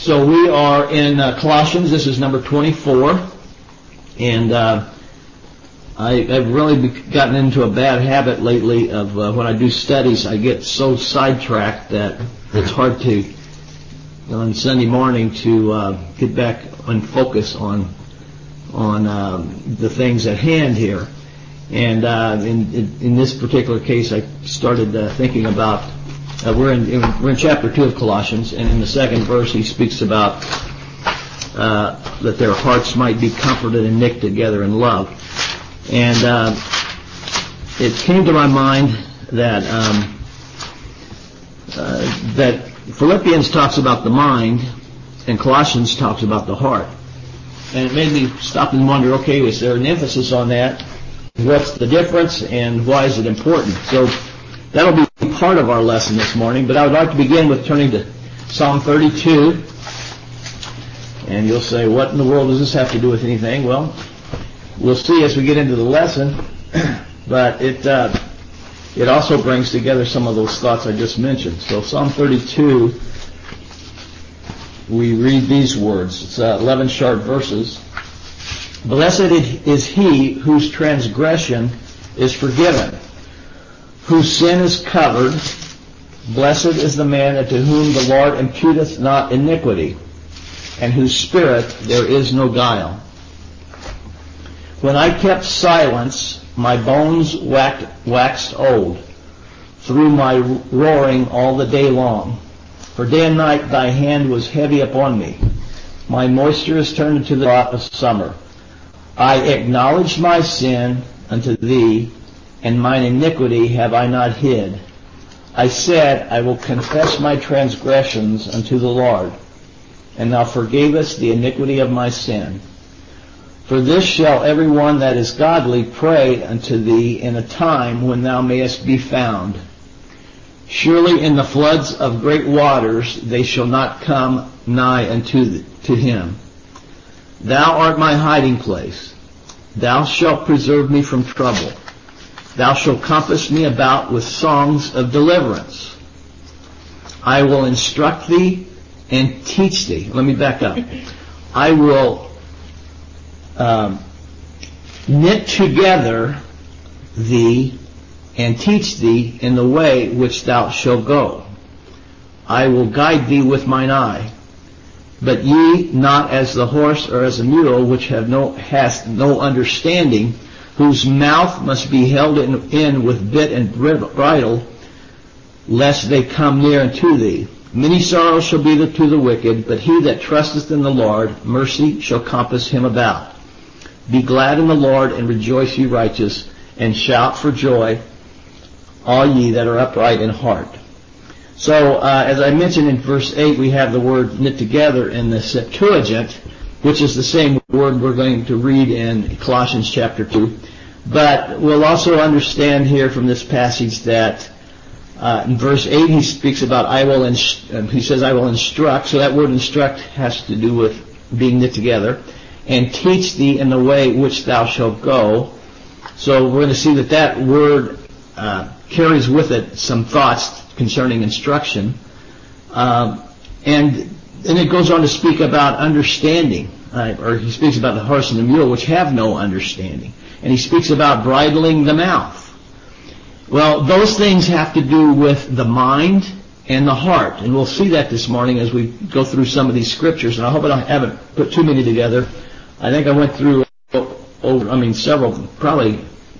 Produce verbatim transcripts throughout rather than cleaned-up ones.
So we are in uh, Colossians. This is number twenty-four, and uh, I, I've really gotten into a bad habit lately of uh, when I do studies, I get so sidetracked that it's hard to, you know, on Sunday morning to uh, get back and focus on on uh, the things at hand here. And uh, in, in in this particular case, I started uh, thinking about uh, we're in, in we're in chapter two of Colossians, and in the second verse he speaks about uh, that their hearts might be comforted and knit together in love. And uh, it came to my mind that um, uh, that Philippians talks about the mind, and Colossians talks about the heart. And it made me stop and wonder, okay, is there an emphasis on that? What's the difference, and why is it important? So that'll be part of our lesson this morning, but I would like to begin with turning to Psalm thirty-two. And you'll say, what in the world does this have to do with anything? Well, we'll see as we get into the lesson, but it uh, it also brings together some of those thoughts I just mentioned. So Psalm thirty-two, we read these words. It's uh, eleven short verses. Blessed is he whose transgression is forgiven, whose sin is covered. Blessed is the man unto whom the Lord imputeth not iniquity, and whose spirit there is no guile. When I kept silence, my bones waxed old, through my roaring all the day long. For day and night thy hand was heavy upon me. My moisture is turned into the drought of summer. I acknowledged my sin unto thee, and mine iniquity have I not hid. I said, I will confess my transgressions unto the Lord, and thou forgavest the iniquity of my sin. For this shall every one that is godly pray unto thee in a time when thou mayest be found. Surely in the floods of great waters they shall not come nigh unto the, to him. Thou art my hiding place. Thou shalt preserve me from trouble. Thou shalt compass me about with songs of deliverance. I will instruct thee and teach thee. Let me back up. I will um, knit together thee and teach thee in the way which thou shalt go. I will guide thee with mine eye. But ye not as the horse or as a mule, which have no hath no understanding, whose mouth must be held in, in with bit and bridle, lest they come near unto thee. Many sorrows shall be there to the wicked, but he that trusteth in the Lord, mercy shall compass him about. Be glad in the Lord, and rejoice, ye righteous, and shout for joy, all ye that are upright in heart. So, uh, as I mentioned in verse eight, we have the word knit together in the Septuagint, which is the same word we're going to read in Colossians chapter two. But we'll also understand here from this passage that uh, in verse eight he speaks about, I will, inst- he says, I will instruct. So that word instruct has to do with being knit together. And teach thee in the way which thou shalt go. So we're going to see that that word uh, carries with it some thoughts concerning instruction. Um, and then it goes on to speak about understanding. Uh, or he speaks about the horse and the mule, which have no understanding. And he speaks about bridling the mouth. Well, those things have to do with the mind and the heart. And we'll see that this morning as we go through some of these scriptures. And I hope I haven't put too many together. I think I went through over, I mean, several, probably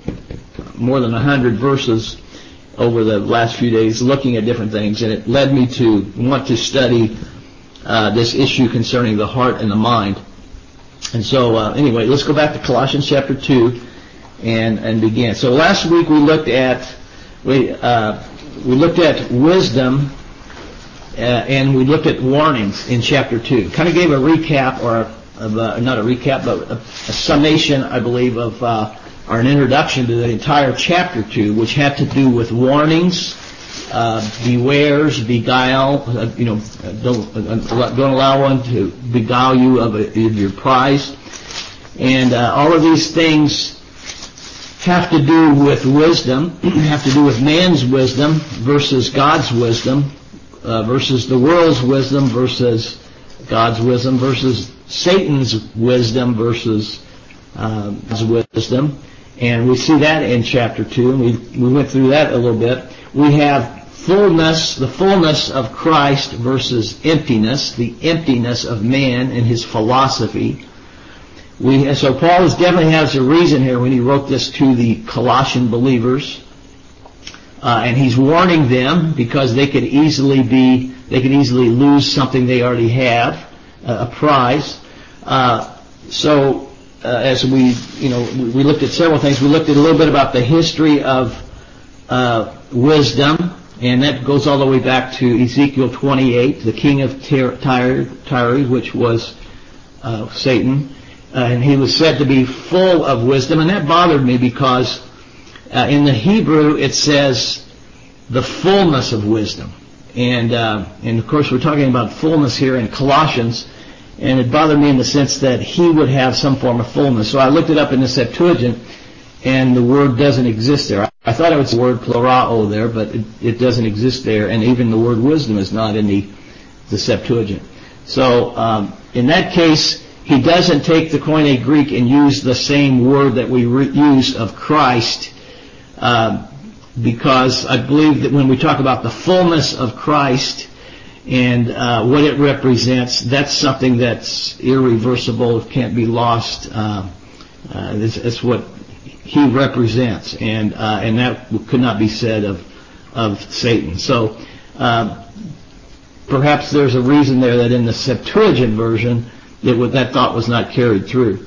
more than a hundred verses over the last few days looking at different things, and it led me to want to study uh, this issue concerning the heart and the mind. And so, uh, anyway, let's go back to Colossians chapter two and and begin. So last week we looked at we uh, we looked at wisdom uh, and we looked at warnings in chapter two. Kind of gave a recap, or of, uh, not a recap, but a, a summation, I believe, of uh, or an introduction to the entire chapter two, which had to do with warnings, uh, bewares, beguile, uh, you know, don't, uh, don't allow one to beguile you of, a, of your prize. And uh, all of these things have to do with wisdom, have to do with man's wisdom versus God's wisdom, uh, versus the world's wisdom versus God's wisdom versus Satan's wisdom versus uh, his wisdom. And we see that in chapter two, and we, we went through that a little bit. We have fullness, the fullness of Christ versus emptiness, the emptiness of man and his philosophy. We, so Paul is, definitely has a reason here when he wrote this to the Colossian believers. Uh, and he's warning them because they could easily be, they could easily lose something they already have, uh, a prize. Uh, so, uh, as we, you know, we looked at several things. We looked at a little bit about the history of uh, wisdom, and that goes all the way back to Ezekiel twenty-eight, the king of Tyre, Tyre, which was uh, Satan, uh, and he was said to be full of wisdom, and that bothered me because Uh, in the Hebrew, it says the fullness of wisdom. And, uh, and of course, we're talking about fullness here in Colossians, and it bothered me in the sense that he would have some form of fullness. So I looked it up in the Septuagint, and the word doesn't exist there. I thought it was the word plurao there, but it, it doesn't exist there, and even the word wisdom is not in the, the Septuagint. So um, in that case, he doesn't take the Koine Greek and use the same word that we re- use of Christ, Uh, because I believe that when we talk about the fullness of Christ and uh, what it represents, that's something that's irreversible, can't be lost. Uh, uh, it's, it's what he represents, and uh, and that could not be said of of Satan. So uh, perhaps there's a reason there that in the Septuagint version that that thought was not carried through.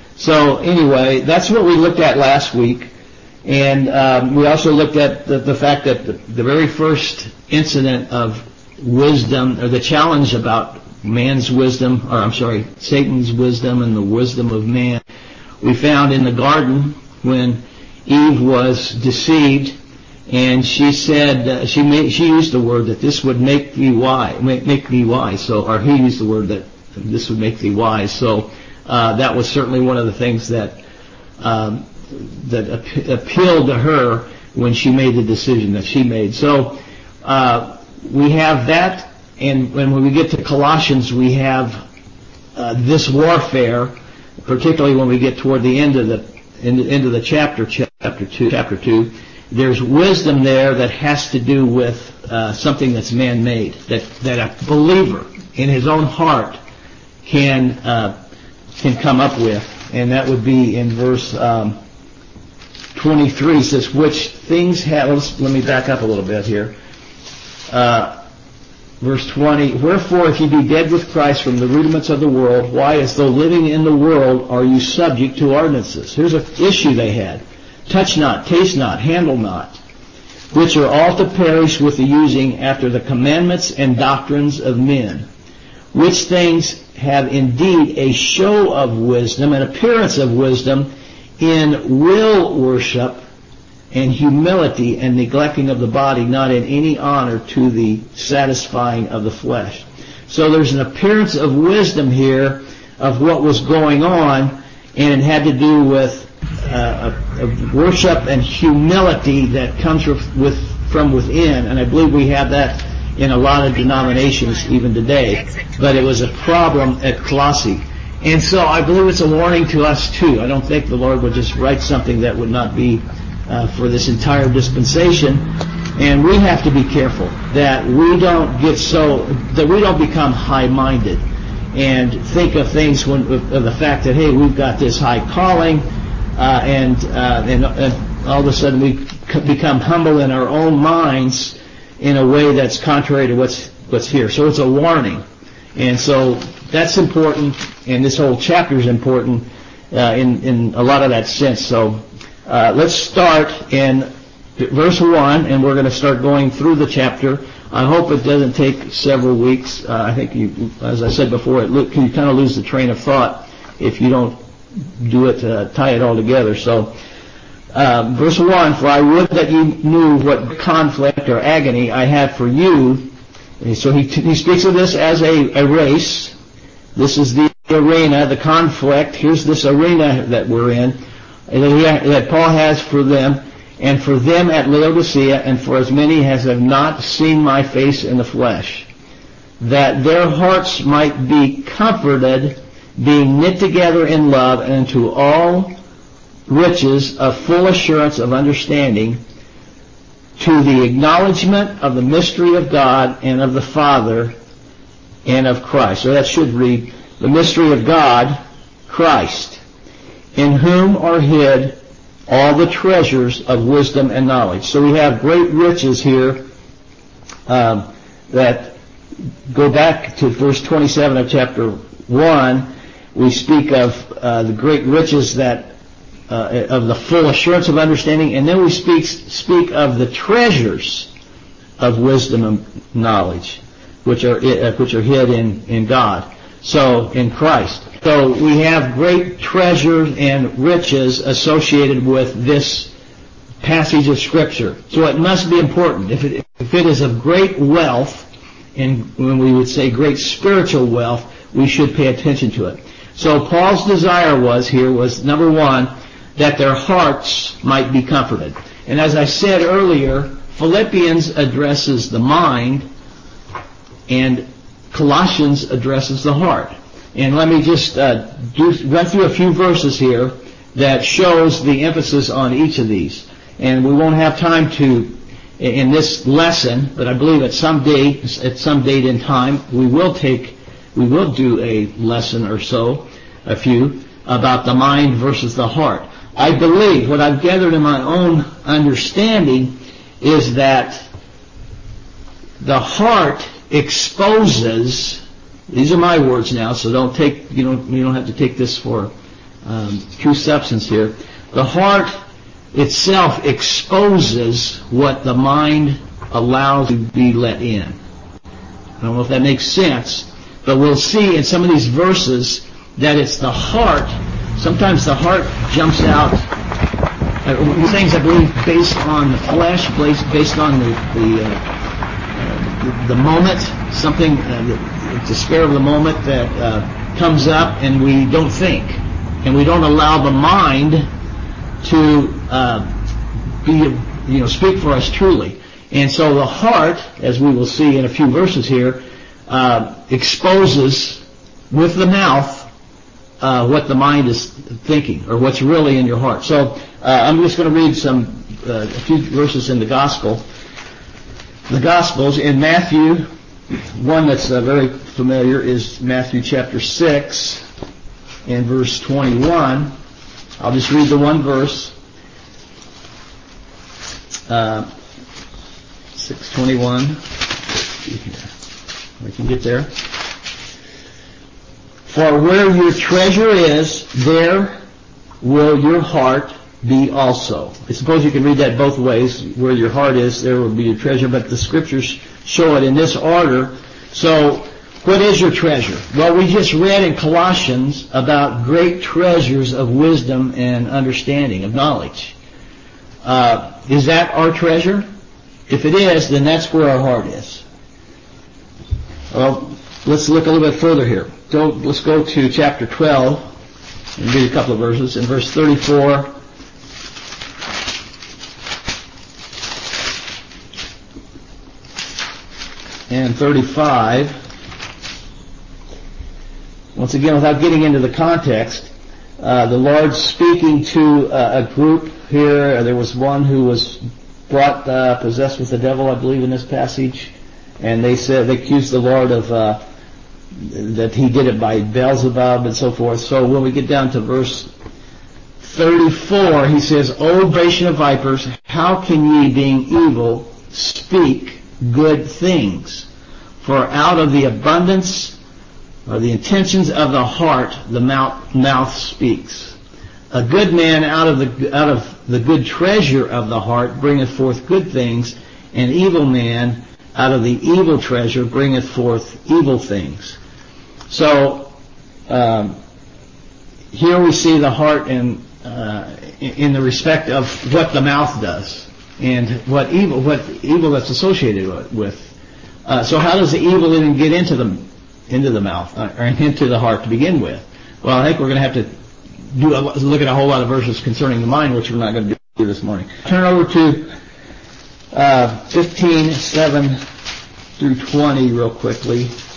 So anyway, that's what we looked at last week. And um, we also looked at the, the fact that the, the very first incident of wisdom, or the challenge about man's wisdom, or I'm sorry, Satan's wisdom and the wisdom of man, we found in the garden when Eve was deceived, and she said, uh, she made, she used the word that this would make thee wise, make, make thee wise. So, or he used the word that this would make thee wise. So uh, that was certainly one of the things that um, that appealed to her when she made the decision that she made. So uh, we have that, and when we get to Colossians, we have uh, this warfare, particularly when we get toward the end of the end, end of the chapter, chapter two. Chapter two, there's wisdom there that has to do with uh, something that's man-made, that that a believer in his own heart can uh, can come up with, and that would be in verse Um, twenty-three, says, which things have, let's, let me back up a little bit here. Uh, verse twenty, wherefore if ye be dead with Christ from the rudiments of the world, why as though living in the world are you subject to ordinances? Here's an issue they had. Touch not, taste not, handle not, which are all to perish with the using after the commandments and doctrines of men, which things have indeed a show of wisdom, an appearance of wisdom, in will worship and humility and neglecting of the body, not in any honor to the satisfying of the flesh. So there's an appearance of wisdom here of what was going on, and it had to do with uh, a, a worship and humility that comes with, with from within, and I believe we have that in a lot of denominations even today. But it was a problem at Colossae. And so I believe it's a warning to us too. I don't think the Lord would just write something that would not be uh, for this entire dispensation. And we have to be careful that we don't get so, that we don't become high-minded and think of things when, of the fact that, hey, we've got this high calling, uh, and, uh, and, and all of a sudden we become humble in our own minds in a way that's contrary to what's, what's here. So it's a warning. And so that's important, and this whole chapter is important uh, in, in a lot of that sense. So uh, let's start in verse one, and we're going to start going through the chapter. I hope it doesn't take several weeks. Uh, I think, you, as I said before, it lo- you kind of lose the train of thought if you don't do it, uh, tie it all together. So uh, verse one, for I would that you knew what conflict or agony I have for you. And so he, he speaks of this as a, a race. This is the arena, the conflict. Here's this arena that we're in, that, he, that Paul has for them, and for them at Laodicea, and for as many as have not seen my face in the flesh. that their hearts might be comforted, being knit together in love, and unto all riches of full assurance of understanding, to the acknowledgement of the mystery of God and of the Father and of Christ. So that should read, the mystery of God, Christ, in whom are hid all the treasures of wisdom and knowledge. So we have great riches here um, that go back to verse twenty-seven of chapter one. We speak of uh, the great riches that uh, of the full assurance of understanding, and then we speak speak of the treasures of wisdom and knowledge, which are uh, which are hid in in God. So in Christ. So we have great treasures and riches associated with this passage of Scripture. So it must be important. If it, if it is of great wealth, and when we would say great spiritual wealth, we should pay attention to it. So Paul's desire was here was, number one, that their hearts might be comforted. And as I said earlier, Philippians addresses the mind, and Colossians addresses the heart. And let me just uh, do, run through a few verses here that shows the emphasis on each of these. And we won't have time to in this lesson, but I believe at some date, at some date in time, we will take, we will do a lesson or so, a few, about the mind versus the heart. I believe what I've gathered in my own understanding is that the heart exposes. These are my words now, so don't take you don't you don't have to take this for um, true substance here. The heart itself exposes what the mind allows to be let in. I don't know if that makes sense, but we'll see in some of these verses that it's the heart. Sometimes the heart jumps out. Uh, things I believe based on the flesh, based based on the the, uh, uh, the, the moment, something. Uh, the despair of the moment that uh, comes up, and we don't think, and we don't allow the mind to uh, be, you know, speak for us truly. And so the heart, as we will see in a few verses here, uh, exposes with the mouth uh, what the mind is thinking, or what's really in your heart. So uh, I'm just going to read some uh, a few verses in the gospel, the Gospels in Matthew. One that's uh, very familiar is Matthew chapter six and verse twenty-one. I'll just read the one verse. Uh, six twenty-one. See here. I can get there. For where your treasure is, there will your heart be also. I suppose you can read that both ways. Where your heart is, there will be your treasure. But the Scriptures show it in this order. So, what is your treasure? Well, we just read in Colossians about great treasures of wisdom and understanding, of knowledge. Uh, is that our treasure? If it is, then that's where our heart is. Well, let's look a little bit further here. Go, let's go to chapter twelve and read a couple of verses. In verse thirty-four, and thirty-five. Once again, without getting into the context, uh, the Lord's speaking to uh, a group here. There was one who was brought uh, possessed with the devil, I believe, in this passage, and they said they accused the Lord of uh, that he did it by Beelzebub and so forth. So when we get down to verse thirty-four, he says, "O generation of vipers, how can ye, being evil, speak good things? For out of the abundance or the intentions of the heart, the mouth, mouth speaks. A good man out of the out of the good treasure of the heart bringeth forth good things, and evil man out of the evil treasure bringeth forth evil things." So um, here we see the heart in uh, in the respect of what the mouth does and what evil what evil that's associated with. Uh, so how does the evil even get into the into the mouth uh, or into the heart to begin with? Well, I think we're going to have to do a, look at a whole lot of verses concerning the mind, which we're not going to do this morning. Turn over to uh, fifteen, seven through twenty real quickly.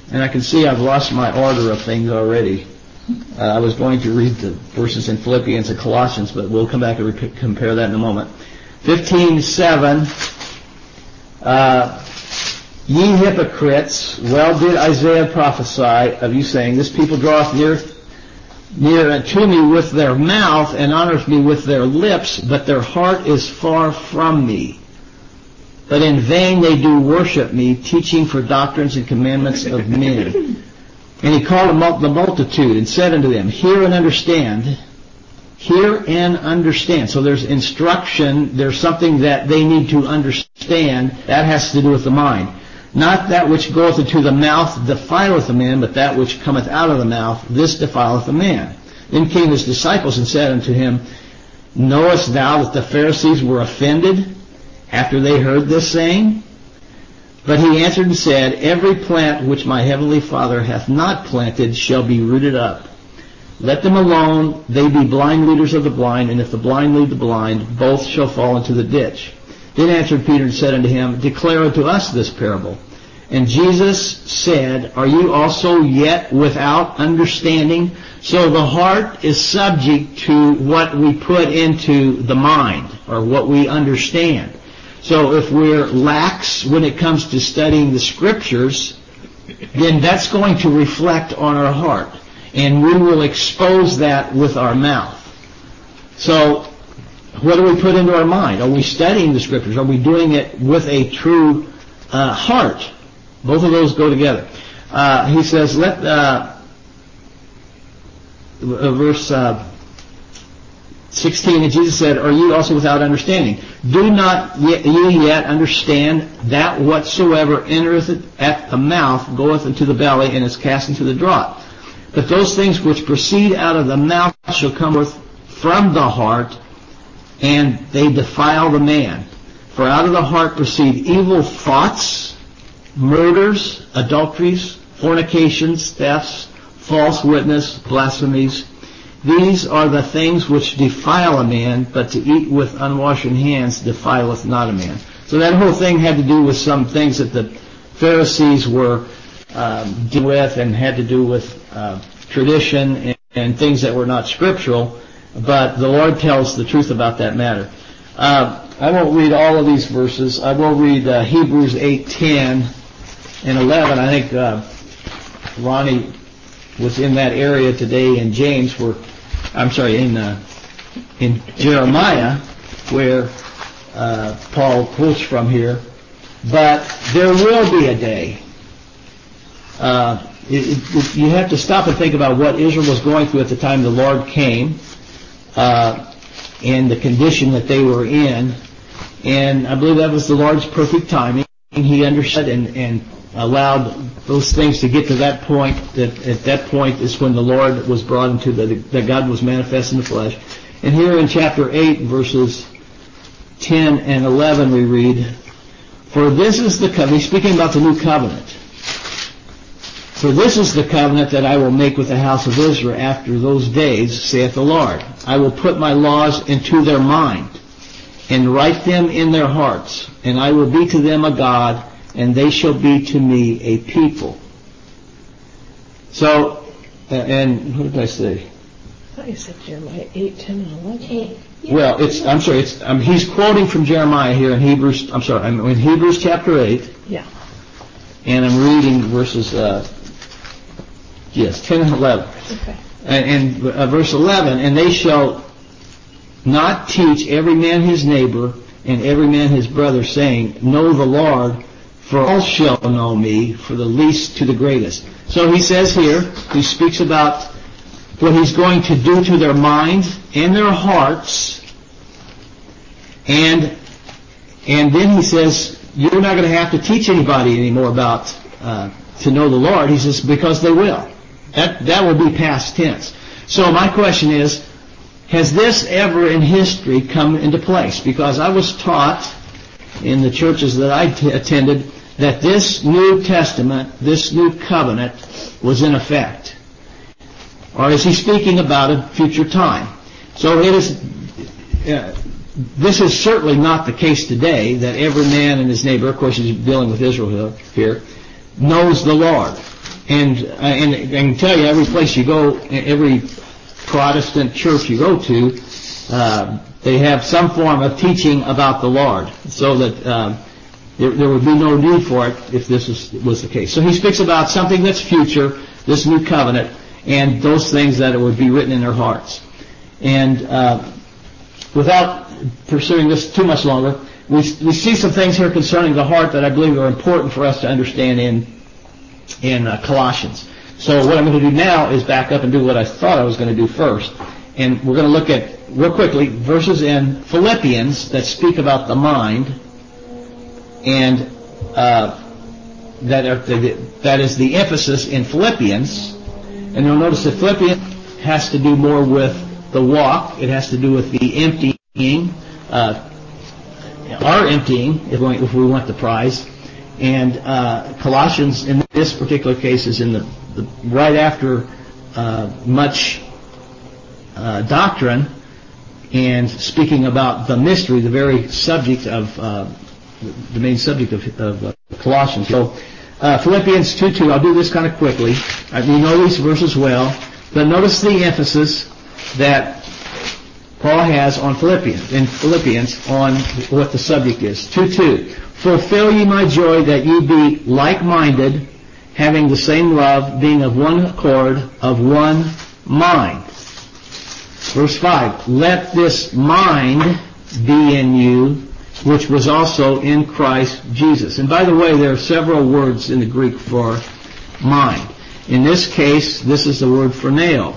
And I can see I've lost my order of things already. Uh, I was going to read the verses in Philippians and Colossians, but we'll come back and re- compare that in a moment. fifteen seven, uh, ye hypocrites, well did Isaiah prophesy of you, saying, this people draweth near near to me with their mouth, and honoreth me with their lips, but their heart is far from me. But in vain they do worship me, teaching for doctrines and commandments of men. And he called the multitude and said unto them, hear and understand. Hear and understand. So there's instruction, there's something that they need to understand. That has to do with the mind. Not that which goeth into the mouth defileth a man, but that which cometh out of the mouth, this defileth a man. Then came his disciples and said unto him, knowest thou that the Pharisees were offended after they heard this saying? But he answered and said, every plant which my heavenly Father hath not planted shall be rooted up. Let them alone, they be blind leaders of the blind, and if the blind lead the blind, both shall fall into the ditch. Then answered Peter and said unto him, declare unto us this parable. And Jesus said, are you also yet without understanding? So the heart is subject to what we put into the mind, or what we understand. So if we're lax when it comes to studying the Scriptures, then that's going to reflect on our heart. And we will expose that with our mouth. So what do we put into our mind? Are we studying the Scriptures? Are we doing it with a true uh, heart? Both of those go together. Uh, he says, let, uh, verse uh, sixteen, and Jesus said, are you also without understanding? Do not ye yet understand that whatsoever entereth at the mouth goeth into the belly, and is cast into the draught? But those things which proceed out of the mouth shall come forth from the heart, and they defile the man. For out of the heart proceed evil thoughts, murders, adulteries, fornications, thefts, false witness, blasphemies. These are the things which defile a man, but to eat with unwashen hands defileth not a man. So that whole thing had to do with some things that the Pharisees were um, dealing with, and had to do with uh, tradition and, and things that were not scriptural. But the Lord tells the truth about that matter. Uh, I won't read all of these verses. I will read uh, Hebrews eight ten and eleven. I think uh, Ronnie was in that area today in James, where I'm sorry, in uh, in Jeremiah, where uh, Paul quotes from here. But there will be a day. Uh, it, it, you have to stop and think about what Israel was going through at the time the Lord came, uh, and the condition that they were in. And I believe that was the Lord's perfect timing. He understood and, and allowed those things to get to that point. That at that point is when the Lord was brought into the, that God was manifest in the flesh. And here in chapter eight, verses ten and eleven, we read, for this is the covenant, he's speaking about the new covenant. For this is the covenant that I will make with the house of Israel after those days, saith the Lord. I will put my laws into their mind, and write them in their hearts, and I will be to them a God, and they shall be to me a people. So, uh, and what did I say? I thought you said Jeremiah eight, ten, and eleven. Well, it's, I'm sorry, it's, um, he's quoting from Jeremiah here in Hebrews, I'm sorry, I'm in Hebrews chapter eight. Yeah. And I'm reading verses, uh, yes, ten and eleven. Okay. And, and uh, verse eleven, and they shall not teach every man his neighbor and every man his brother, saying, know the Lord, for all shall know me, for the least to the greatest. So he says here, he speaks about what he's going to do to their minds and their hearts, and and then he says, you're not going to have to teach anybody anymore about uh, to know the Lord. He says, because they will. That that will be past tense. So my question is, has this ever in history come into place? Because I was taught in the churches that I t- attended that this New Testament, this new covenant, was in effect. Or is he speaking about a future time? So it is. Uh, this is certainly not the case today, that every man and his neighbor, of course he's dealing with Israel here, knows the Lord. And, uh, and I can tell you, every place you go, every Protestant church you go to, uh, they have some form of teaching about the Lord, so that uh, there, there would be no need for it if this was, was the case. So he speaks about something that's future, this new covenant, and those things that it would be written in their hearts. And uh, without pursuing this too much longer, we, we see some things here concerning the heart that I believe are important for us to understand in in uh, Colossians. So what I'm going to do now is back up and do what I thought I was going to do first. And we're going to look at, real quickly, verses in Philippians that speak about the mind, and uh, that, are, that is the emphasis in Philippians. And you'll notice that Philippians has to do more with the walk. It has to do with the emptying, uh, our emptying, if we, if we want the prize. And uh, Colossians, in this particular case, is in the, the right after uh, much uh, doctrine, and speaking about the mystery, the very subject of uh, the main subject of, of uh, Colossians. So uh, Philippians two two. I'll do this kind of quickly. I, you know these verses well, but notice the emphasis that Paul has on Philippians in Philippians on what the subject is. two two. Fulfill ye my joy, that ye be like-minded, having the same love, being of one accord, of one mind. Verse five. Let this mind be in you, which was also in Christ Jesus. And by the way, there are several words in the Greek for mind. In this case, this is the word phroneo.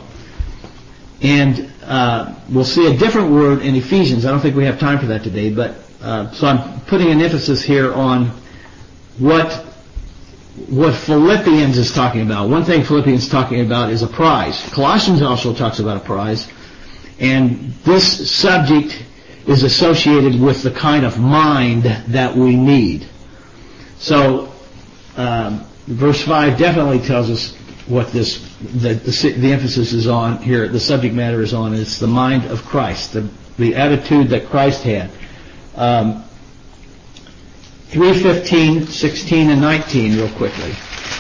And uh, we'll see a different word in Ephesians. I don't think we have time for that today, but uh, so I'm putting an emphasis here on what what Philippians is talking about. One thing Philippians is talking about is a prize. Colossians also talks about a prize, and this subject is associated with the kind of mind that we need. So um, verse five definitely tells us what this the, the the emphasis is on here. The subject matter is on. It's the mind of Christ, the the attitude that Christ had. Um, three fifteen, sixteen, and nineteen, real quickly.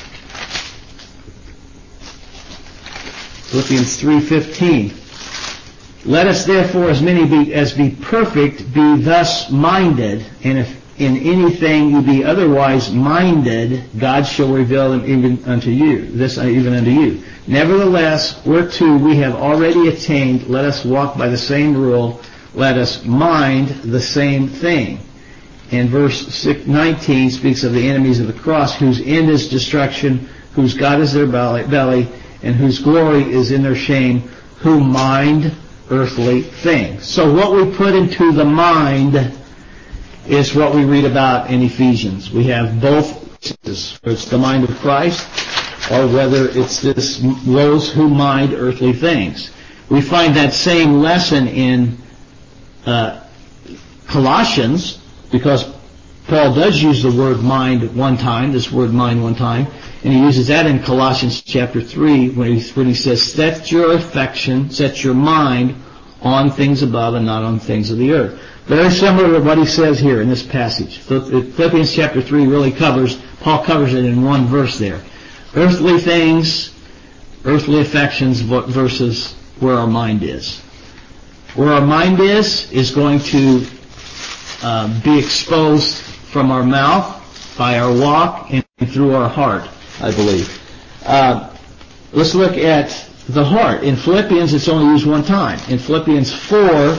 Philippians three fifteen. Let us therefore, as many be, as be perfect, be thus minded, and if in anything you be otherwise minded, God shall reveal them even unto you, this even unto you. Nevertheless, whereto we have already attained, let us walk by the same rule, let us mind the same thing. And verse nineteen speaks of the enemies of the cross, whose end is destruction, whose God is their belly, and whose glory is in their shame, who mind earthly things. So what we put into the mind is what we read about in Ephesians. We have both, whether it's the mind of Christ or whether it's this those who mind earthly things. We find that same lesson in uh, Colossians, because Paul does use the word mind one time, this word mind one time, and he uses that in Colossians chapter three when he, when he says, set your affection, set your mind on things above and not on things of the earth. Very similar to what he says here in this passage. Philippians chapter three really covers, Paul covers it in one verse there. Earthly things, earthly affections versus where our mind is. Where our mind is, is going to uh, be exposed from our mouth, by our walk, and through our heart, I believe. Uh, let's look at the heart. In Philippians, it's only used one time. In Philippians four,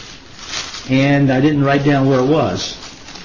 and I didn't write down where it was.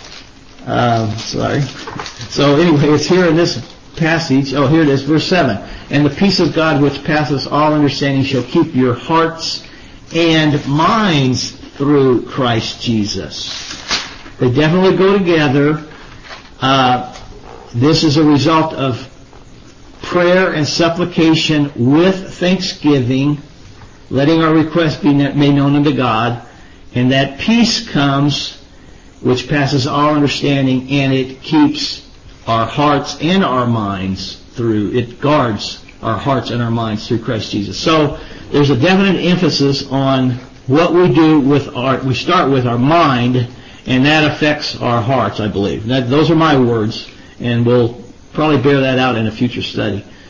Uh, sorry. So anyway, it's here in this passage. Oh, here it is, verse seven. And the peace of God which passeth all understanding shall keep your hearts and minds through Christ Jesus. They definitely go together. Uh, this is a result of prayer and supplication with thanksgiving, letting our requests be made known unto God, and that peace comes which passes all understanding, and it keeps our hearts and our minds through, it guards our hearts and our minds through Christ Jesus. So there's a definite emphasis on what we do with our, we start with our mind, and that affects our hearts, I believe. That, those are my words, and we'll probably bear that out in a future study.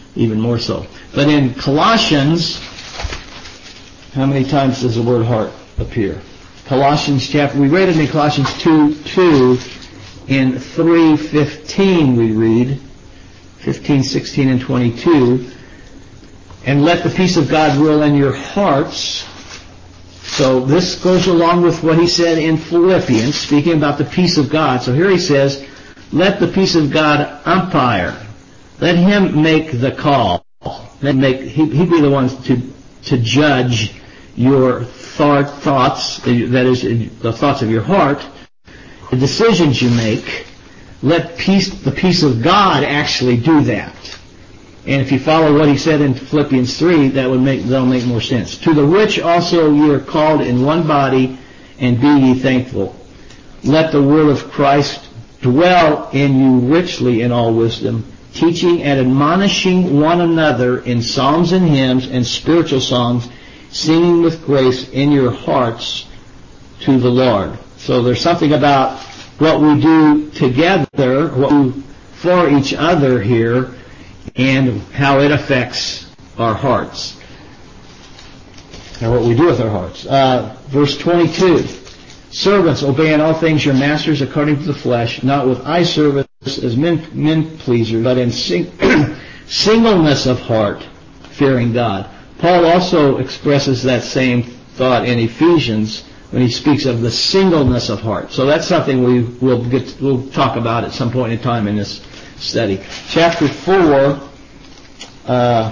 even more so. But in Colossians, how many times does the word heart appear? Colossians chapter, we read it in Colossians two two. In three fifteen we read, fifteen, sixteen, and twenty-two, and let the peace of God rule in your hearts. So this goes along with what he said in Philippians, speaking about the peace of God. So here he says, let the peace of God umpire. Let him make the call. Let him make, he, he'd be the one to, to judge your thought, thoughts, that is, the thoughts of your heart, the decisions you make. Let peace, the peace of God actually do that. And if you follow what he said in Philippians three, that would make, that'll make more sense. To the which also you are called in one body, and be ye thankful. Let the word of Christ dwell in you richly in all wisdom, teaching and admonishing one another in psalms and hymns and spiritual songs, singing with grace in your hearts to the Lord. So there's something about what we do together, what we do for each other here, and how it affects our hearts, and what we do with our hearts. Uh, verse twenty-two, servants, obey in all things your masters according to the flesh, not with eye service as men, men pleasers, but in sing, singleness of heart, fearing God. Paul also expresses that same thought in Ephesians when he speaks of the singleness of heart. So that's something we will get, we'll talk about at some point in time in this study. Chapter four, uh,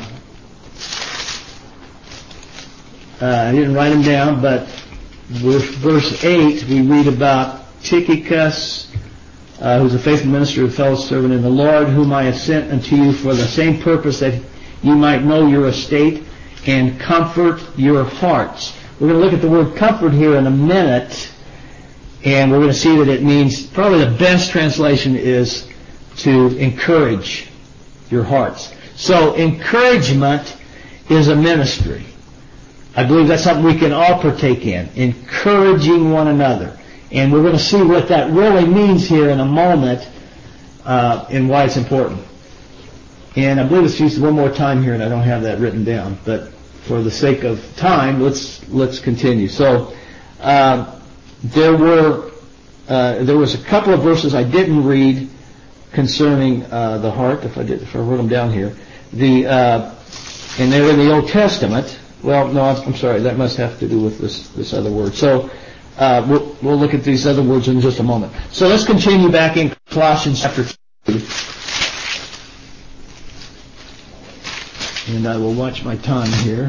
uh, I didn't write them down, but verse eight, we read about Tychicus, uh, who's a faithful minister and fellow servant in the Lord, whom I have sent unto you for the same purpose, that you might know your estate and comfort your hearts. We're going to look at the word comfort here in a minute, and we're going to see that it means, probably the best translation is to encourage your hearts. So encouragement is a ministry. I believe that's something we can all partake in, encouraging one another. And we're going to see what that really means here in a moment, uh, and why it's important. And I believe it's used one more time here, and I don't have that written down, but for the sake of time, let's let's continue. So uh, there were uh, there was a couple of verses I didn't read concerning uh, the heart. If I did, if I wrote them down here, the uh, and they're in the Old Testament. Well, no, I'm sorry. That must have to do with this this other word. So uh, we'll we'll look at these other words in just a moment. So let's continue back in Colossians chapter two. And I will watch my time here.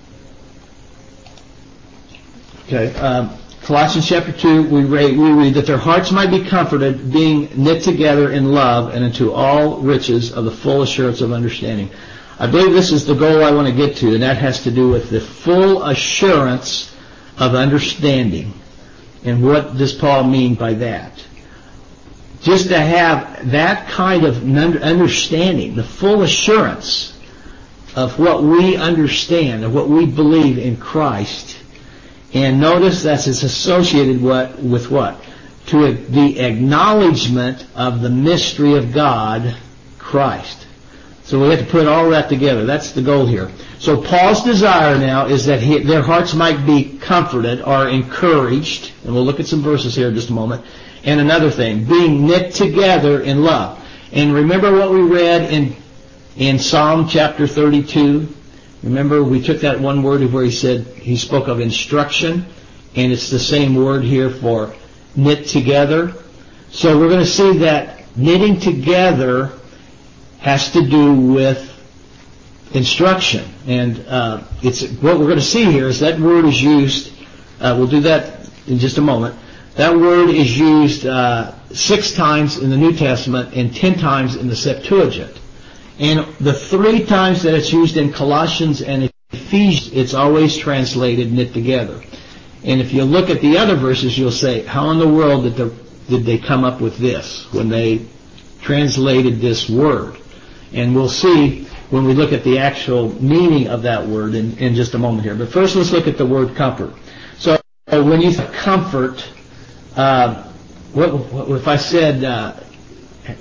Okay, um, Colossians chapter two, we read, we read that their hearts might be comforted, being knit together in love, and into all riches of the full assurance of understanding. I believe this is the goal I want to get to, and that has to do with the full assurance of understanding. And what does Paul mean by that? Just to have that kind of understanding, the full assurance of what we understand, of what we believe in Christ. And notice that it's associated what, with what? To the acknowledgement of the mystery of God, Christ. So we have to put all that together. That's the goal here. So Paul's desire now is that he, their hearts might be comforted or encouraged. And we'll look at some verses here in just a moment. And another thing, being knit together in love. And remember what we read in In Psalm chapter thirty-two, remember we took that one word where he said, he spoke of instruction, and it's the same word here for knit together. So we're going to see that knitting together has to do with instruction. And uh, it's what we're going to see here is that word is used, uh, we'll do that in just a moment, that word is used uh, six times in the New Testament and ten times in the Septuagint. And the three times that it's used in Colossians and Ephesians, it's always translated knit together. And if you look at the other verses, you'll say, how in the world did, the, did they come up with this when they translated this word? And we'll see when we look at the actual meaning of that word in, in just a moment here. But first let's look at the word comfort. So when you say comfort, uh, what, what if I said... Uh,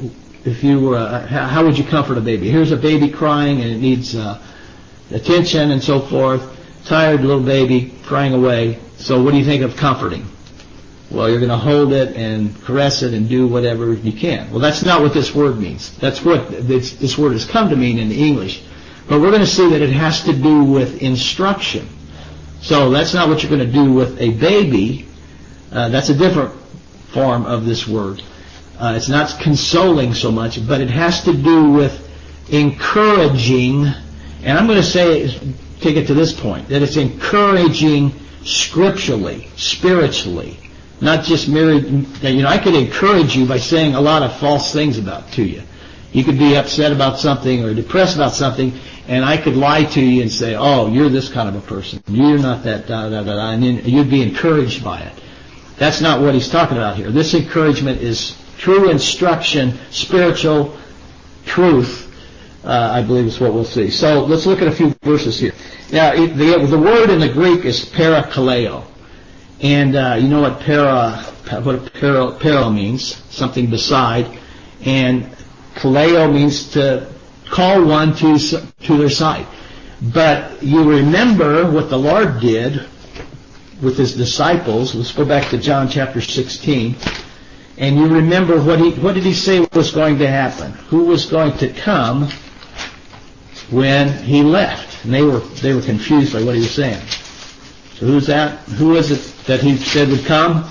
if you were, uh, how, how would you comfort a baby? Here's a baby crying and it needs uh, attention and so forth. Tired little baby crying away. So what do you think of comforting? Well, you're going to hold it and caress it and do whatever you can. Well, that's not what this word means. That's what this, this word has come to mean in English. But we're going to see that it has to do with instruction. So that's not what you're going to do with a baby. Uh, that's a different form of this word. Uh, it's not consoling so much, but it has to do with encouraging. And I'm going to say, take it to this point, that it's encouraging scripturally, spiritually. Not just merely, you know, I could encourage you by saying a lot of false things about to you. You could be upset about something or depressed about something, and I could lie to you and say, oh, you're this kind of a person. You're not that, da, da, da, da, and then you'd be encouraged by it. That's not what he's talking about here. This encouragement is true instruction, spiritual truth, uh, I believe is what we'll see. So let's look at a few verses here. Now, the, the word in the Greek is parakaleo. And uh, you know what para, what para, para means, something beside, and kaleo means to call one to to their side. But you remember what the Lord did with his disciples. Let's go back to John chapter sixteen, and you remember what he what did he say was going to happen? Who was going to come when he left? And they were they were confused by what he was saying. So who's that? Who is it that he said would come?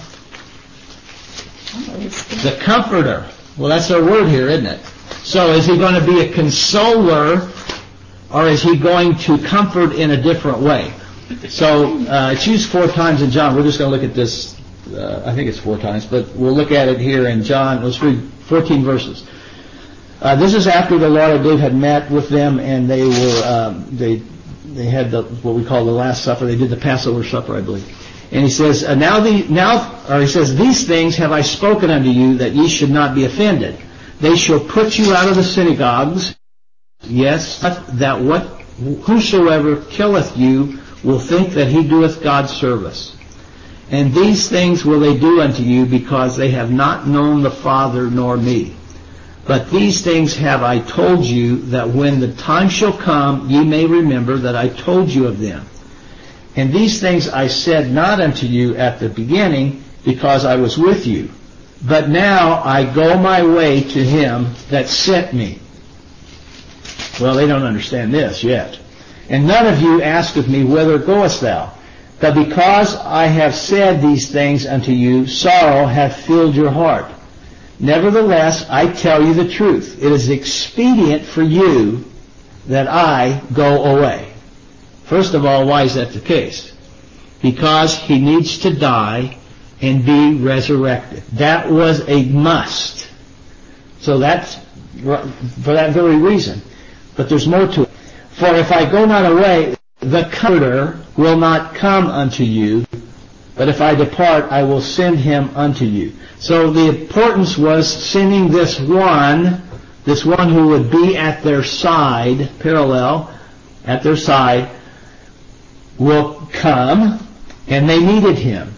The Comforter. Well, that's our word here, isn't it? So is he going to be a consoler, or is he going to comfort in a different way? So uh, it's used four times in John. We're just going to look at this. Uh, I think it's four times, but we'll look at it here in John. Let's read fourteen verses. Uh, this is after the Lord, I believe, had met with them, and they were um, they they had the, what we call the Last Supper. They did the Passover supper, I believe. And he says, uh, now the now, or he says, these things have I spoken unto you, that ye should not be offended. They shall put you out of the synagogues. Yes, that what whosoever killeth you will think that he doeth God's service. And these things will they do unto you, because they have not known the Father nor me. But these things have I told you, that when the time shall come, ye may remember that I told you of them. And these things I said not unto you at the beginning, because I was with you. But now I go my way to him that sent me. Well, they don't understand this yet. And none of you asketh me, whither goest thou? But because I have said these things unto you, sorrow hath filled your heart. Nevertheless, I tell you the truth. It is expedient for you that I go away. First of all, why is that the case? Because he needs to die and be resurrected. That was a must. So that's for that very reason. But there's more to it. For if I go not away, the Comforter will not come unto you, but if I depart, I will send him unto you. So the importance was sending this one, this one who would be at their side, parallel, at their side, will come, and they needed him.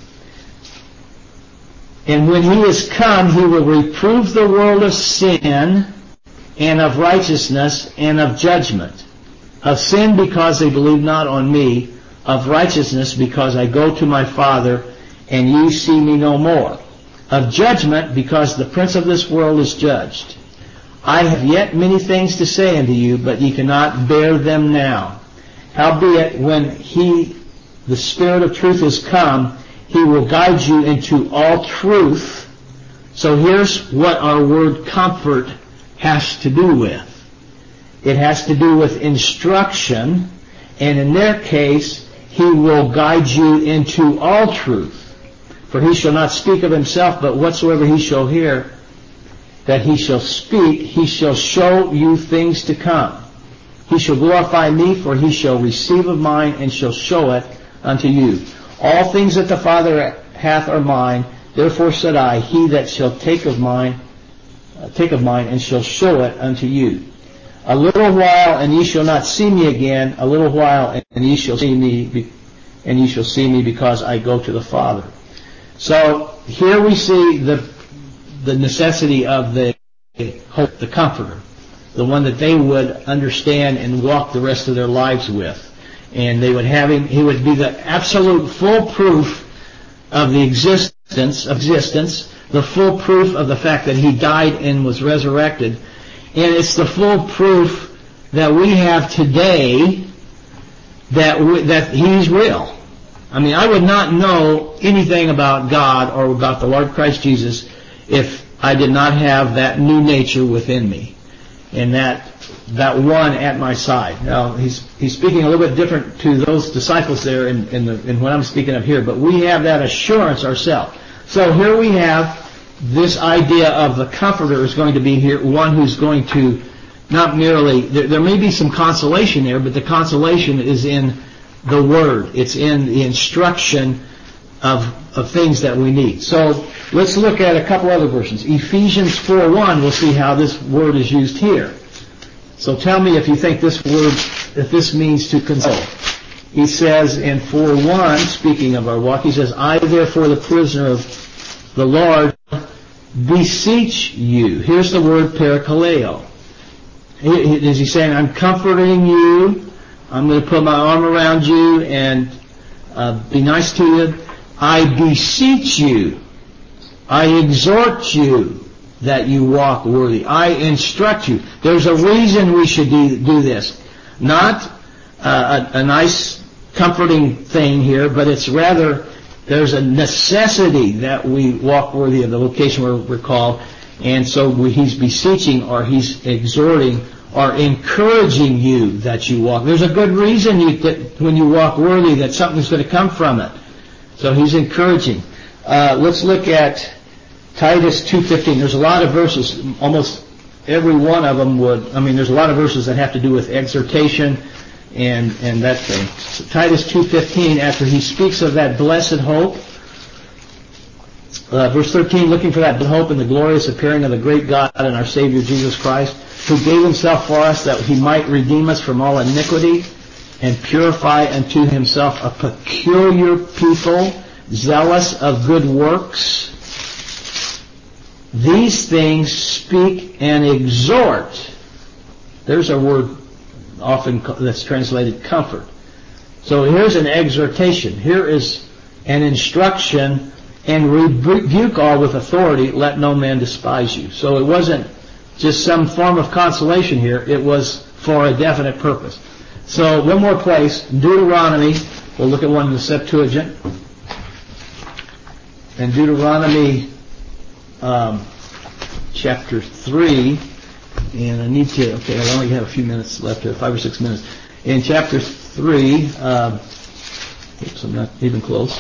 And when he is come, he will reprove the world of sin, and of righteousness, and of judgment. Of sin, because they believe not on me. Of righteousness, because I go to my Father, and ye see me no more. Of judgment, because the prince of this world is judged. I have yet many things to say unto you, but ye cannot bear them now. Howbeit, when he, the Spirit of truth, is come, he will guide you into all truth. So here's what our word comfort has to do with. It has to do with instruction, and in their case, he will guide you into all truth. For he shall not speak of himself, but whatsoever he shall hear, that he shall speak, he shall show you things to come. He shall glorify me, for he shall receive of mine, and shall show it unto you. All things that the Father hath are mine. Therefore said I, he that shall take of mine, uh, take of mine, and shall show it unto you. A little while, and ye shall not see me again. A little while, and ye shall see me, and ye shall see me, because I go to the Father. So here we see the the necessity of the hope, the Comforter, the one that they would understand and walk the rest of their lives with. And they would have him, he would be the absolute full proof of the existence, existence, the full proof of the fact that he died and was resurrected. And it's the full proof that we have today that we, that he's real. I mean, I would not know anything about God or about the Lord Christ Jesus if I did not have that new nature within me and that that one at my side. Now, he's he's speaking a little bit different to those disciples there in, in, the, in what I'm speaking of here, but we have that assurance ourselves. So here we have this idea of the Comforter is going to be here, one who's going to not merely, there, there may be some consolation there, but the consolation is in the Word. It's in the instruction of, of things that we need. So let's look at a couple other versions. Ephesians four one, we'll see how this word is used here. So tell me if you think this word, if this means to console. He says in four one, speaking of our walk, he says, I therefore the prisoner of the Lord beseech you. Here's the word parakaleo. Is he saying, I'm comforting you, I'm going to put my arm around you and uh, be nice to you. I beseech you, I exhort you that you walk worthy. I instruct you. There's a reason we should do, do this. Not uh, a, a nice, comforting thing here, but it's rather there's a necessity that we walk worthy of the vocation where we're called. And so we, he's beseeching or he's exhorting or encouraging you that you walk. There's a good reason you, that when you walk worthy that something's going to come from it. So he's encouraging. Uh, let's look at Titus two fifteen. There's a lot of verses. Almost every one of them would, I mean, there's a lot of verses that have to do with exhortation and, and that thing. So Titus two fifteen, after he speaks of that blessed hope, uh, verse thirteen, looking for that hope in the glorious appearing of the great God and our Savior Jesus Christ, who gave himself for us that he might redeem us from all iniquity and purify unto himself a peculiar people, zealous of good works. These things speak and exhort. There's a word often that's translated comfort. So here's an exhortation. Here is an instruction, and rebuke all with authority, let no man despise you. So it wasn't just some form of consolation here. It was for a definite purpose. So one more place, Deuteronomy. We'll look at one in the Septuagint. And Deuteronomy um, chapter three. And I need to, okay, I only have a few minutes left here, five or six minutes. In chapter three, um, oops, I'm not even close.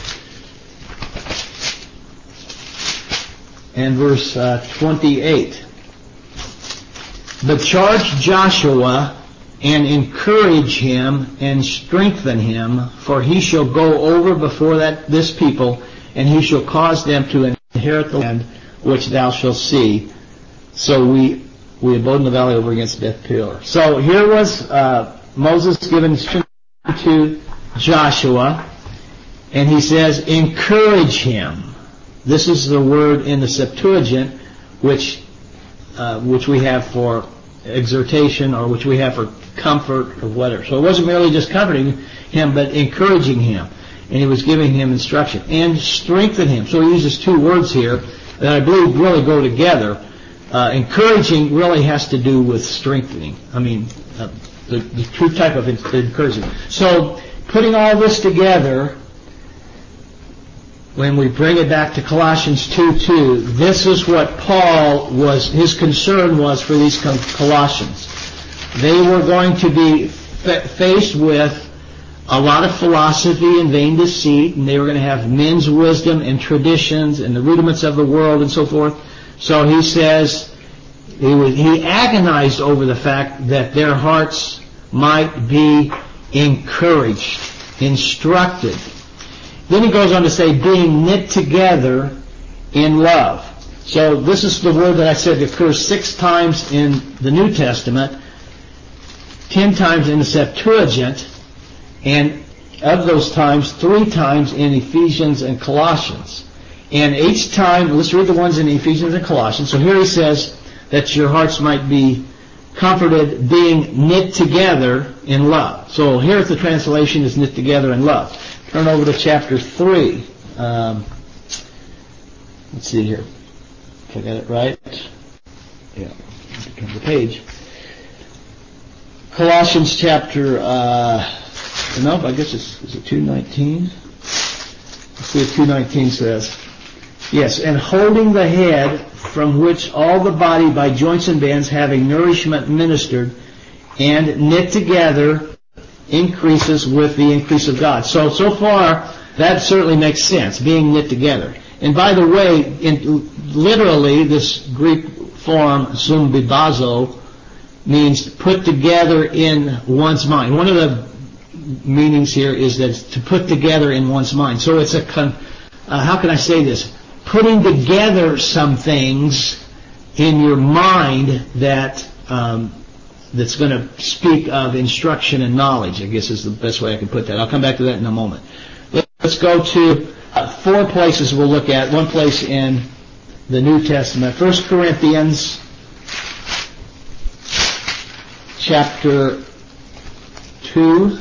And verse uh, twenty-eight. But charge Joshua and encourage him and strengthen him, for he shall go over before that this people, and he shall cause them to inherit the land which thou shalt see. So we we abode in the valley over against Beth Peor. So here was uh, Moses giving instruction to Joshua, and he says, encourage him. This is the word in the Septuagint, which uh, which we have for exhortation, or which we have for comfort, or whatever. So it wasn't merely just comforting him, but encouraging him. And he was giving him instruction. And strengthen him. So he uses two words here that I believe really go together. Uh, encouraging really has to do with strengthening. I mean, uh, the, the true type of encouragement. So putting all this together, when we bring it back to Colossians two two, this is what Paul was, his concern was for these Colossians. They were going to be fa- faced with a lot of philosophy and vain deceit, and they were going to have men's wisdom and traditions and the rudiments of the world and so forth. So he says, he, was, he agonized over the fact that their hearts might be encouraged, instructed. Then he goes on to say, being knit together in love. So this is the word that I said occurs six times in the New Testament, ten times in the Septuagint, and of those times, three times in Ephesians and Colossians. And each time, let's read the ones in Ephesians and Colossians. So here he says that your hearts might be comforted, being knit together in love. So here at the translation is knit together in love. Turn over to chapter three. Um, let's see here. If I got it right. Yeah, turn the page. Colossians chapter, uh, no, I guess it's, is it two nineteen? Let's see what two nineteen says. Yes, and holding the head, from which all the body by joints and bands having nourishment ministered and knit together increases with the increase of God. So, so far, that certainly makes sense, being knit together. And by the way, in, literally, this Greek form, sumbibazo, means put together in one's mind. One of the meanings here is that to put together in one's mind. So it's a, con, uh, how can I say this? Putting together some things in your mind that um, that's going to speak of instruction and knowledge, I guess is the best way I can put that. I'll come back to that in a moment. Let's go to uh, four places we'll look at. One place in the New Testament. First Corinthians chapter two.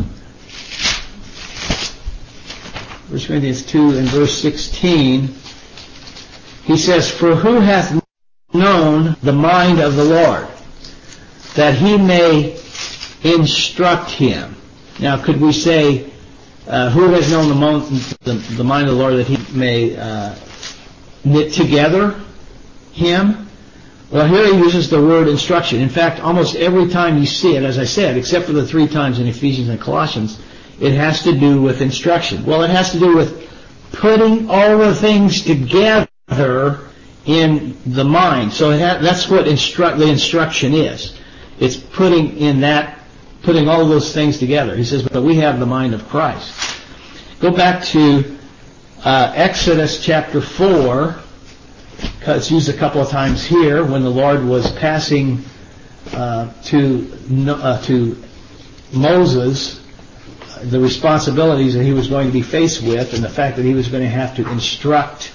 First Corinthians two and verse sixteen. He says, "For who hath known the mind of the Lord, that he may instruct him?" Now, could we say, uh, who has known the, mo- the, the mind of the Lord, that he may uh, knit together him? Well, here he uses the word instruction. In fact, almost every time you see it, as I said, except for the three times in Ephesians and Colossians, it has to do with instruction. Well, it has to do with putting all the things together in the mind. So it ha- that's what instru- the instruction is. It's putting in that, putting all those things together. He says, but we have the mind of Christ. Go back to uh, Exodus chapter four. It's used a couple of times here when the Lord was passing uh, to uh, to Moses the responsibilities that he was going to be faced with, and the fact that he was going to have to instruct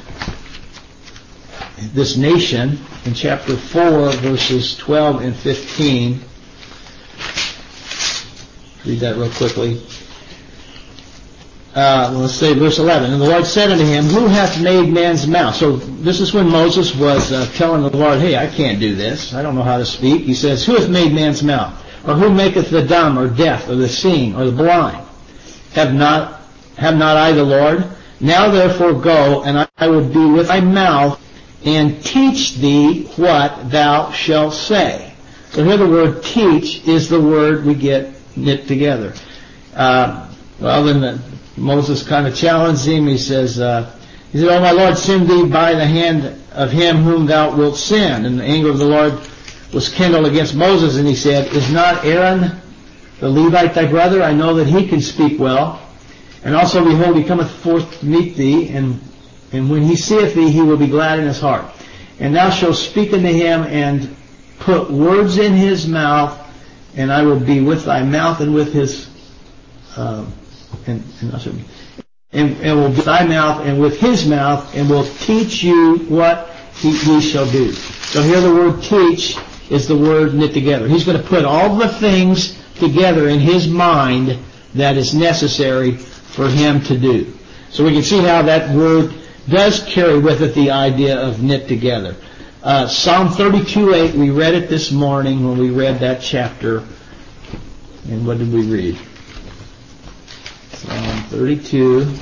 this nation. In chapter four, verses twelve and fifteen. Read that real quickly. Uh, let's say verse eleven. "And the Lord said unto him, Who hath made man's mouth?" So this is when Moses was uh, telling the Lord, hey, I can't do this. I don't know how to speak. He says, "Who hath made man's mouth? Or who maketh the dumb, or deaf, or the seeing, or the blind? Have not, have not I the Lord? Now therefore go, and I will be with thy mouth, and teach thee what thou shalt say." So here the word teach is the word we get knit together. Uh, well, then the, Moses kind of challenged him. He says, uh, he said, "O my Lord, send thee by the hand of him whom thou wilt send." And the anger of the Lord was kindled against Moses, and he said, "Is not Aaron the Levite thy brother? I know that he can speak well. And also, behold, he cometh forth to meet thee, and and when he seeth thee, he will be glad in his heart. And thou shalt speak unto him, and put words in his mouth, and I will be with thy mouth and with his, um, and, and, and, and will be with thy mouth and with his mouth, and will teach you what he, he shall do." So here the word teach is the word knit together. He's going to put all the things together in his mind that is necessary for him to do. So we can see how that word does carry with it the idea of knit together. Uh, Psalm thirty-two eight, we read it this morning when we read that chapter. And what did we read? Psalm thirty-two.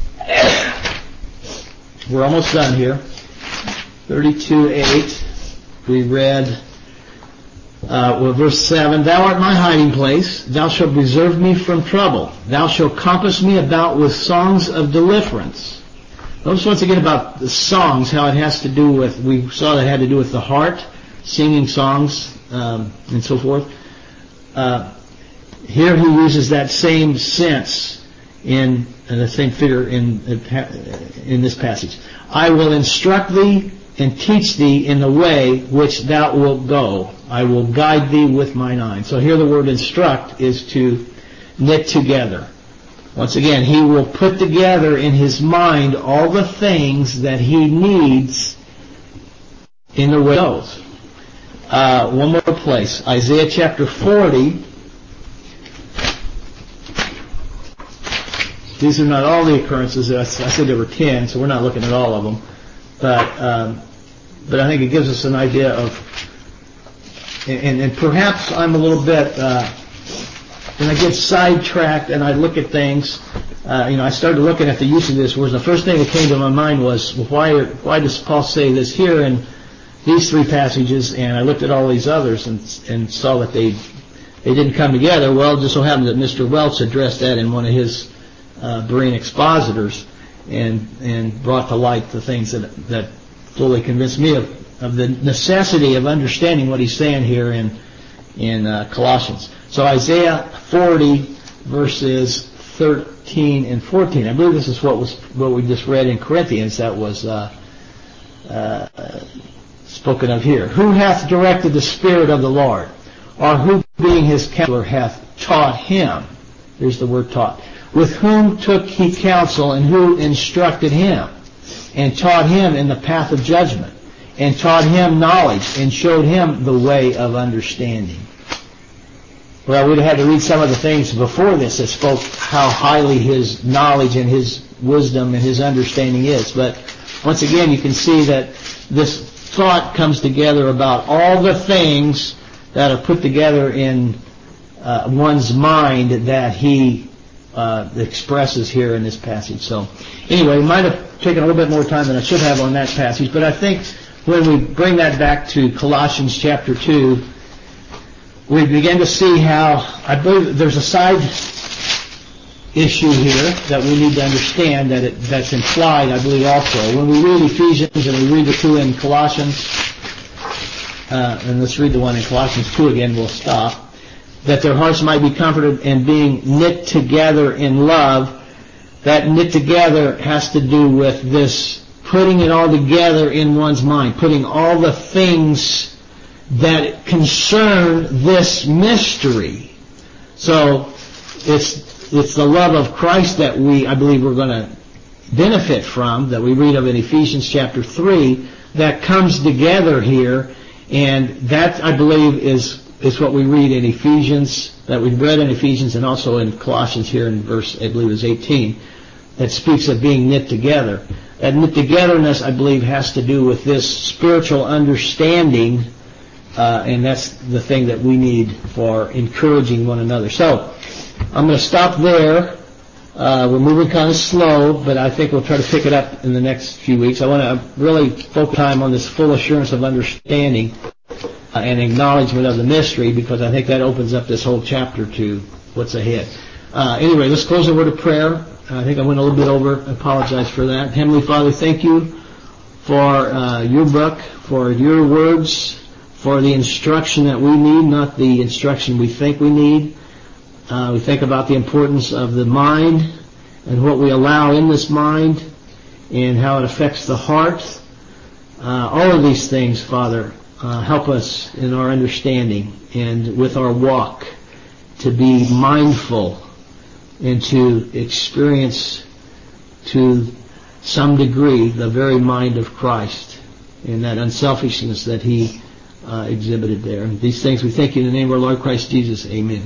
We're almost done here. thirty-two eight, we read uh, well, verse seven, "Thou art my hiding place. Thou shalt preserve me from trouble. Thou shalt compass me about with songs of deliverance." Notice once again about the songs, how it has to do with, we saw that it had to do with the heart, singing songs, um, and so forth. Uh, here he uses that same sense in, in the same figure in, in this passage. "I will instruct thee and teach thee in the way which thou wilt go. I will guide thee with mine eye." So here the word instruct is to knit together. Once again, he will put together in his mind all the things that he needs in the way he goes. uh, one more place. Isaiah chapter forty. These are not all the occurrences. I said there were ten, so we're not looking at all of them. But um, but I think it gives us an idea of, and, and perhaps I'm a little bit, uh, when I get sidetracked and I look at things, uh, you know, I started looking at the use of this words. The first thing that came to my mind was, well, why why does Paul say this here in these three passages? And I looked at all these others and and saw that they they didn't come together. Well, it just so happened that Mister Welch addressed that in one of his uh, Berean expositors, and and brought to light the things that that fully convinced me of, of the necessity of understanding what he's saying here in in uh, Colossians. So Isaiah forty verses thirteen and fourteen. I believe this is what was what we just read in Corinthians that was uh, uh, spoken of here. Who hath directed the Spirit of the Lord, or who being his counselor hath taught him? There's the word taught. With whom took he counsel, and who instructed him, and taught him in the path of judgment, and taught him knowledge, and showed him the way of understanding. Well, we'd have had to read some of the things before this that spoke how highly his knowledge and his wisdom and his understanding is. But once again, you can see that this thought comes together about all the things that are put together in uh, one's mind that he Uh, expresses here in this passage. So anyway, we might have taken a little bit more time than I should have on that passage, but I think when we bring that back to Colossians chapter two, we begin to see how, I believe there's a side issue here that we need to understand that it, that's implied, I believe, also. When we read Ephesians and we read the two in Colossians, uh, and let's read the one in Colossians two again, we'll stop. That their hearts might be comforted and being knit together in love. That knit together has to do with this putting it all together in one's mind, putting all the things that concern this mystery. So it's it's the love of Christ that we, I believe, we're going to benefit from, that we read of in Ephesians chapter three, that comes together here, and that, I believe, is is what we read in Ephesians, that we've read in Ephesians and also in Colossians here in verse, I believe it was eighteen, that speaks of being knit together. That knit togetherness, I believe, has to do with this spiritual understanding, uh, and that's the thing that we need for encouraging one another. So, I'm going to stop there. Uh, we're moving kind of slow, but I think we'll try to pick it up in the next few weeks. I want to really focus time on this full assurance of understanding Uh, and acknowledgement of the mystery, because I think that opens up this whole chapter to what's ahead. Uh, anyway, let's close the word of prayer. I think I went a little bit over. I apologize for that. Heavenly Father, thank you for uh, your book, for your words, for the instruction that we need, not the instruction we think we need. Uh, we think about the importance of the mind and what we allow in this mind and how it affects the heart. Uh, all of these things, Father, Uh, help us in our understanding and with our walk to be mindful and to experience to some degree the very mind of Christ and that unselfishness that He uh, exhibited there. And these things we thank you in the name of our Lord Christ Jesus. Amen.